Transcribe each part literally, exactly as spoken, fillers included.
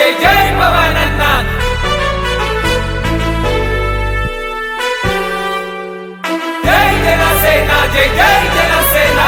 జై జై పవనన్న జై జనసేన జై జై జనసేన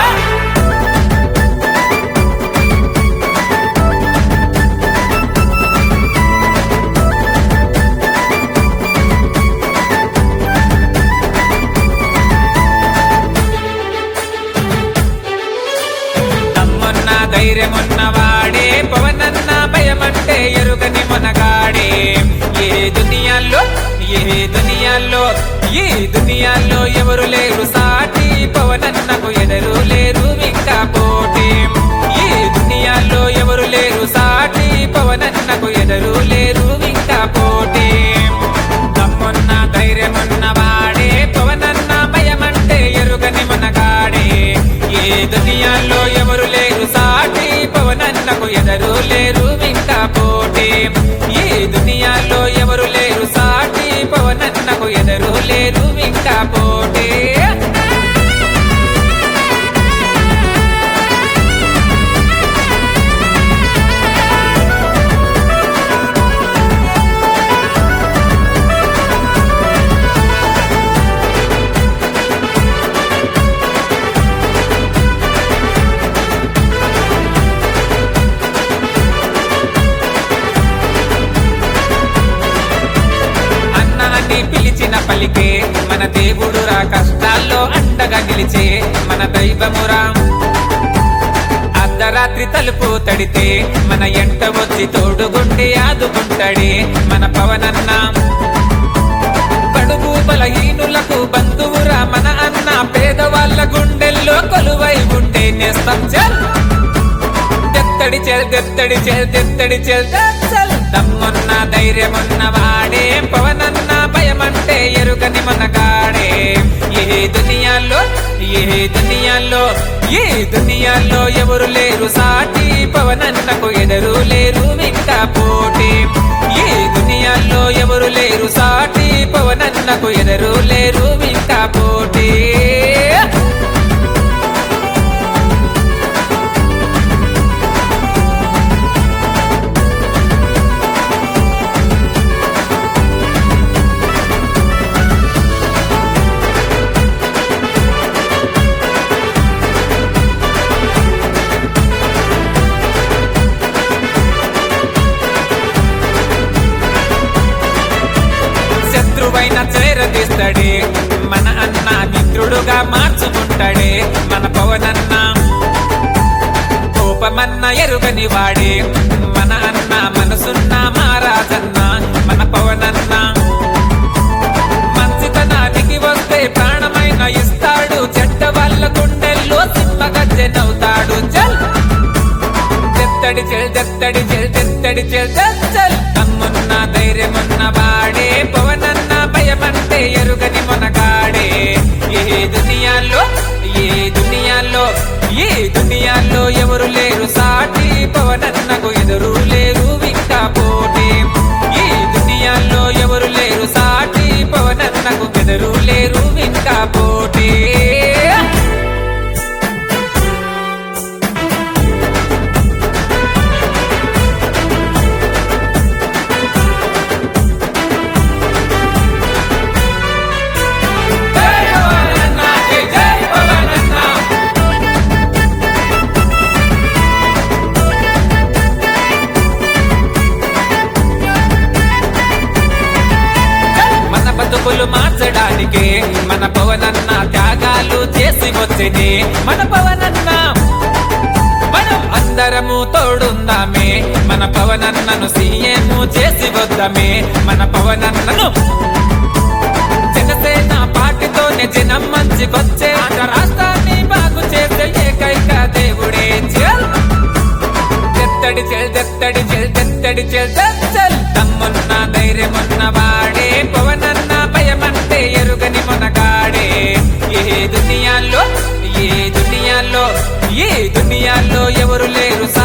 ధైర్యమున్నవాడే పవనన్న భయమంటే ఎరుగని మనగాడే ఏ దునియాల్లో ఏ దునియాల్లో ఈ దునియాల్లో ఎవరు లేరు సాటి పవనన్నకు ఎదరు లేరు ఇంకా పోటీ ఈ దునియాల్లో ఎవరు లేరు సాటి పవనన్నకు ఎదరు లేరు ఇంకా పోటీ దమ్మున్న ధైర్యమున్నవాడే పవనన్న భయమంటే ఎరుగని మనగాడే ఏ దునియాల్లో ఎవరు లేరు సాటి పవనన్నకు ఎదరు లేరు ఇంకా పోటీ ఈ దునియాల్లో ఎవరు లేరు సాటి పవనన్నకు ఎదరు లేరు ఇంకా పోటీ పిలిచిన పలికే మన దేవుడురా కష్టాల్లో అండగా నిలిచే మన దైవమురా అర్ధరాత్రి తలుపు తడితే మన ఎంట వచ్చి తోడుగుండి ఆదుకుంటాడే మన పవనన్న కడుపు బలహీనులకు బంధువురా మన అన్న పేదవాళ్ళ గుండెల్లో కొలువై ఉండే నేస్తం చల్ దెత్తడి చెల్ దెత్తడి చెల్ దెత్తడి చెల్ చల్ దమ్మున్న ధైర్యమున్న వాడే పవనన్న భయమంటే ఎరుగని మనగాడే ఏ దునియాల్లో ఏ దునియాల్లో ఏ దునియాల్లో ఎవరు లేరు సాటి పవనన్నకు ఎదరు లేరు ఇంకా పోటీ ఏ దునియాల్లో ఎవరు లేరు సాటి పవనన్నకు ఎదరు లేరు ఇంకా పోటీ శత్రువైన చేరదీస్తాడే మన అన్న మిత్రుడుగా మార్చుకుంటాడే మన పవనన్న కోపమన్న ఎరుగని వాడే మన అన్న మనసున్న మారాజన్న మన పవనన్న మంచితనానికి వస్తే ప్రాణమైన ఇస్తాడు చెడ్డ వాళ్ళ గుండెల్లో సింహగజ్జెనవుతాడు చల్ దెత్తడి చెల్ దెత్తడి చెల్ దెత్తడి చెల్ చల్ తమ్మున్న ధైర్యమున్న వాడే పవనన్న భయమంటే ఎరుగని మనగాడే ఏ దునియాల్లో ఏ దునియాల్లో ఏ దునియాల్లో ఎవరు లేరు సాటి పవనన్నకు ఎదురు లేరు ఇంకా పోటీ ఈ దునియాల్లో ఎవరు లేరు సాటి పవనన్నకు ఎదురు లేరు ఇంకా పోటీ బతుకులు మార్చడానికే మన పవనన్న త్యాగాలు చేసి వచ్చేది మన పవనన్న మనం అందరము తోడుందామే మన పవనన్నను సీఎం చేసి వద్దామే మన పవనన్నను జనసేన పార్టీతోనే జనం మంచికొచ్చే రాష్ట్రాన్ని బాగు చేసే ఏకైక దేవుడే చల్ దెత్తడి చెల్ దెత్తడి చెల్ దెత్తడి చెల్ చల్ తమ్మున్న ధైర్యమున్న వాడే పవనన్న భయమంటే ఎరుగని మనగాడే ఏ దునియాల్లో ఏ దునియాల్లో ఏ దునియాల్లో ఎవరు లేరు